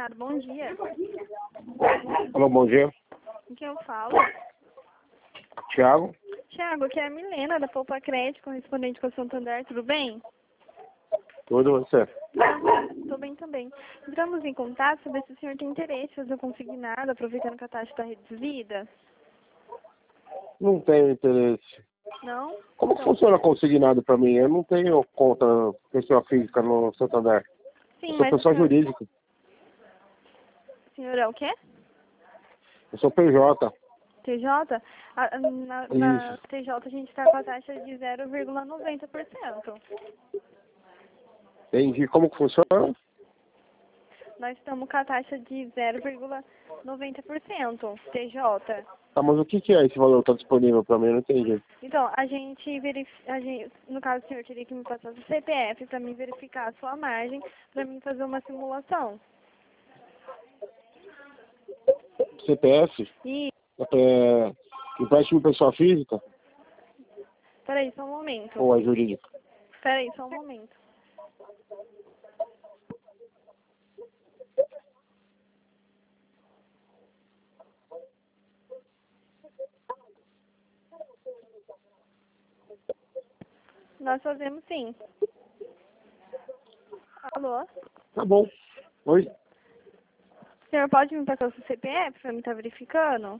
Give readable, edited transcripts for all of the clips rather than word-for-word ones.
Eldorado, bom dia. Alô, bom dia. Com quem eu falo? Thiago? Thiago, aqui é a Milena, da Poupa Crédito, correspondente com a Santander, tudo bem? Tudo você? Tô bem também. Entramos em contato saber se o senhor tem interesse em fazer o consignado, aproveitando que a taxa está reduzida. Não tenho interesse. Não? Como que funciona consignado para mim? Eu não tenho conta pessoa física no Santander. Sim, Eu sou mas o pessoa senhor... jurídica. O senhor é o quê? Eu sou PJ. TJ? Na Isso. TJ a gente está com a taxa de 0,90%. Entendi. Como que funciona? Nós estamos com a taxa de 0,90%, TJ. Tá, mas o que que é esse valor que tá disponível para mim? Eu não entendi. Então, a gente no caso o senhor teria que me passar o CPF para mim verificar a sua margem, para mim fazer uma simulação. CPF? E, Empréstimo pessoa física peraí, só um momento. ou é jurídica? Peraí, só um momento. Nós fazemos sim. Alô? Tá bom. Oi? O senhor pode me passar o seu CPF para mim estar verificando?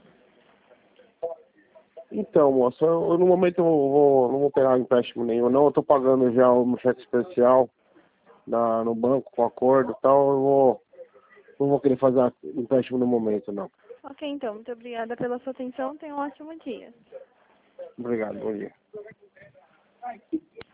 Então, moça, no momento não vou pegar empréstimo nenhum, não. Eu tô pagando já um cheque especial no banco com acordo e tal. Não vou querer fazer empréstimo no momento, não. Ok, então. Muito obrigada pela sua atenção. Tenha um ótimo dia. Obrigado, bom dia.